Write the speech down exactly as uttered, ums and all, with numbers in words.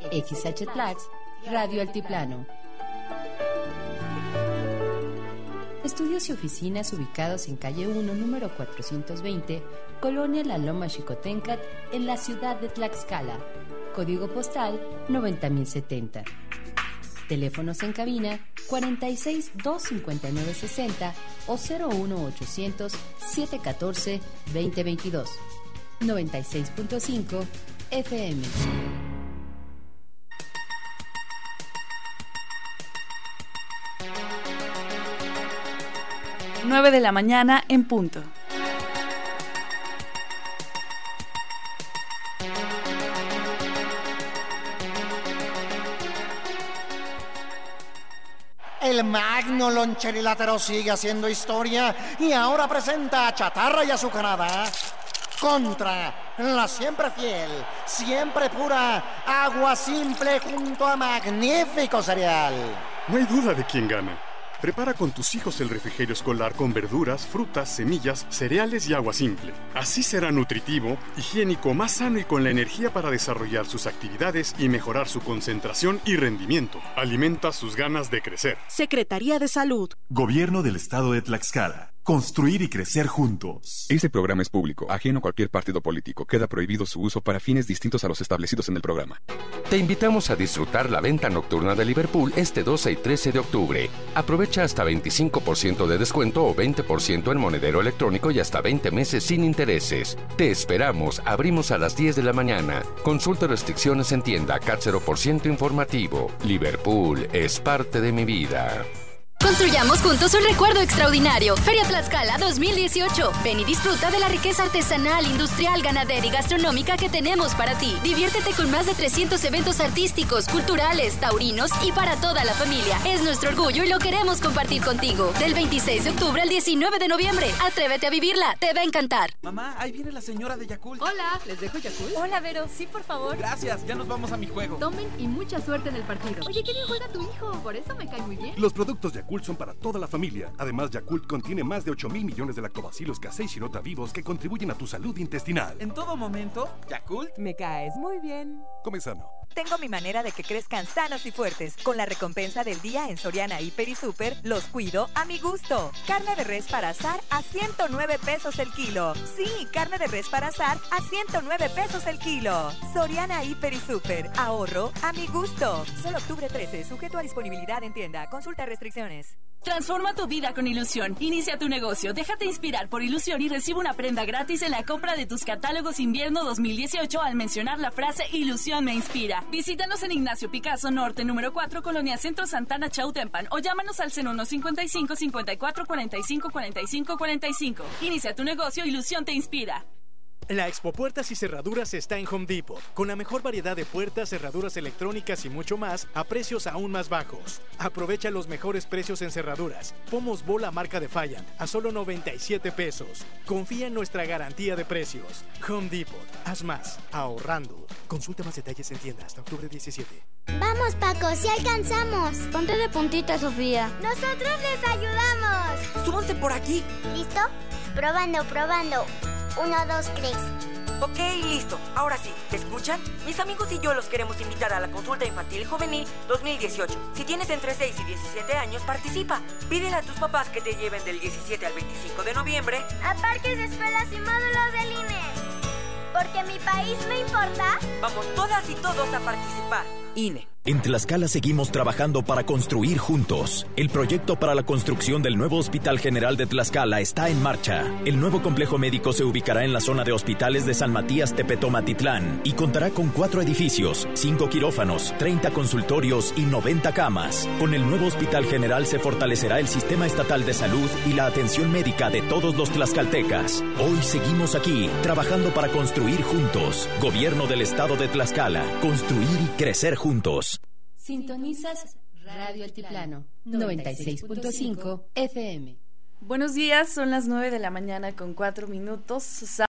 X H Tlax, Radio Altiplano. Estudios y oficinas ubicados en calle uno, número cuatrocientos veinte, Colonia La Loma Xicoténcat, en la ciudad de Tlaxcala. Código postal noventa mil setenta. Teléfonos en cabina cuarenta y seis, doscientos cincuenta y nueve sesenta o cero uno ochocientos, setecientos catorce, veinte veintidós. noventa y seis punto cinco F M. nueve de la mañana en punto. El magno loncherilátero sigue haciendo historia y ahora presenta a Chatarra y Azucarada contra la siempre fiel, siempre pura Agua Simple junto a Magnífico Cereal. No hay duda de quién gana. Prepara con tus hijos el refrigerio escolar con verduras, frutas, semillas, cereales y agua simple. Así será nutritivo, higiénico, más sano y con la energía para desarrollar sus actividades y mejorar su concentración y rendimiento. Alimenta sus ganas de crecer. Secretaría de Salud. Gobierno del Estado de Tlaxcala. Construir y crecer juntos. Este programa es público, ajeno a cualquier partido político. Queda prohibido su uso para fines distintos a los establecidos en el programa. Te invitamos a disfrutar la venta nocturna de Liverpool este doce y trece de octubre. Aprovecha hasta veinticinco por ciento de descuento o veinte por ciento en monedero electrónico y hasta veinte meses sin intereses. Te esperamos, abrimos a las diez de la mañana. Consulta restricciones en tienda, C A T cero por ciento informativo. Liverpool es parte de mi vida. Construyamos juntos un recuerdo extraordinario. Feria Tlaxcala dos mil dieciocho. Ven y disfruta de la riqueza artesanal, industrial, ganadera y gastronómica que tenemos para ti. Diviértete con más de trescientos eventos artísticos, culturales, taurinos y para toda la familia. Es nuestro orgullo y lo queremos compartir contigo. Del veintiséis de octubre al diecinueve de noviembre. Atrévete a vivirla. Te va a encantar. Mamá, ahí viene la señora de Yakult. Hola, ¿les dejo Yakult? Hola, Vero. Sí, por favor. Gracias, ya nos vamos a mi juego. Tomen y mucha suerte en el partido. Oye, qué bien juega tu hijo. Por eso me cae muy bien. Los productos Yakult son para toda la familia. Además, Yakult contiene más de ocho mil millones de lactobacilos casei shirota vivos que contribuyen a tu salud intestinal. En todo momento, Yakult. Me caes muy bien. Come sano. Tengo mi manera de que crezcan sanos y fuertes. Con la recompensa del día en Soriana Hiper y Super, los cuido a mi gusto. Carne de res para asar a ciento nueve pesos el kilo. Sí, carne de res para asar a ciento nueve pesos el kilo. Soriana Hiper y Super, ahorro a mi gusto. Solo octubre trece, sujeto a disponibilidad en tienda. Consulta restricciones. Transforma tu vida con ilusión. Inicia tu negocio. Déjate inspirar por ilusión y recibe una prenda gratis en la compra de tus catálogos invierno dos mil dieciocho al mencionar la frase Ilusión me inspira. Visítanos en Ignacio Picasso Norte, número cuatro, Colonia Centro Santana, Chautempan, o llámanos al cero uno cincuenta y cinco, cincuenta y cuatro, cuarenta y cinco, cuarenta y cinco, cuarenta y cinco. Inicia tu negocio, Ilusión te inspira. La Expo Puertas y Cerraduras está en Home Depot, con la mejor variedad de puertas, cerraduras electrónicas y mucho más a precios aún más bajos. Aprovecha los mejores precios en cerraduras. Pomos Bola marca Defiant a solo noventa y siete pesos. Confía en nuestra garantía de precios. Home Depot, haz más, ahorrando. Consulta más detalles en tienda hasta octubre diecisiete. Vamos, Paco, si alcanzamos. Ponte de puntita, Sofía. Nosotros les ayudamos. Súbanse por aquí. ¿Listo? Probando, probando. Uno, dos, tres. Ok, listo. Ahora sí, ¿te escuchan? Mis amigos y yo los queremos invitar a la consulta infantil juvenil dos mil dieciocho. Si tienes entre seis y diecisiete años, participa. Pídele a tus papás que te lleven del diecisiete al veinticinco de noviembre a parques, escuelas y módulos del I N E. Porque mi país me importa. Vamos todas y todos a participar. I N E. En Tlaxcala seguimos trabajando para construir juntos. El proyecto para la construcción del nuevo Hospital General de Tlaxcala está en marcha. El nuevo complejo médico se ubicará en la zona de hospitales de San Matías Tepetomatitlán y contará con cuatro edificios, cinco quirófanos, treinta consultorios y noventa camas. Con el nuevo Hospital General se fortalecerá el sistema estatal de salud y la atención médica de todos los tlaxcaltecas. Hoy seguimos aquí, trabajando para construir juntos. Gobierno del Estado de Tlaxcala. Construir y crecer juntos. Sintonizas Radio Altiplano noventa y seis punto cinco F M. Buenos días, son las nueve de la mañana con cuatro minutos.